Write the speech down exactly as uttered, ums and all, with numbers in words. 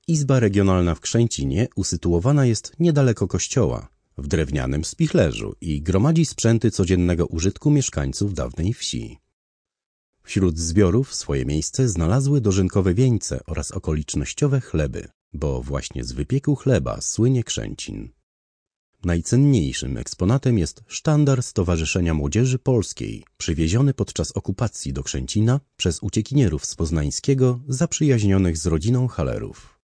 Izba regionalna w Krzęcinie usytuowana jest niedaleko kościoła, w drewnianym spichlerzu i gromadzi sprzęty codziennego użytku mieszkańców dawnej wsi. Wśród zbiorów swoje miejsce znalazły dożynkowe wieńce oraz okolicznościowe chleby, bo właśnie z wypieku chleba słynie Krzęcin. Najcenniejszym eksponatem jest sztandar Stowarzyszenia Młodzieży Polskiej, przywieziony podczas okupacji do Krzęcina przez uciekinierów z Poznańskiego zaprzyjaźnionych z rodziną Hallerów.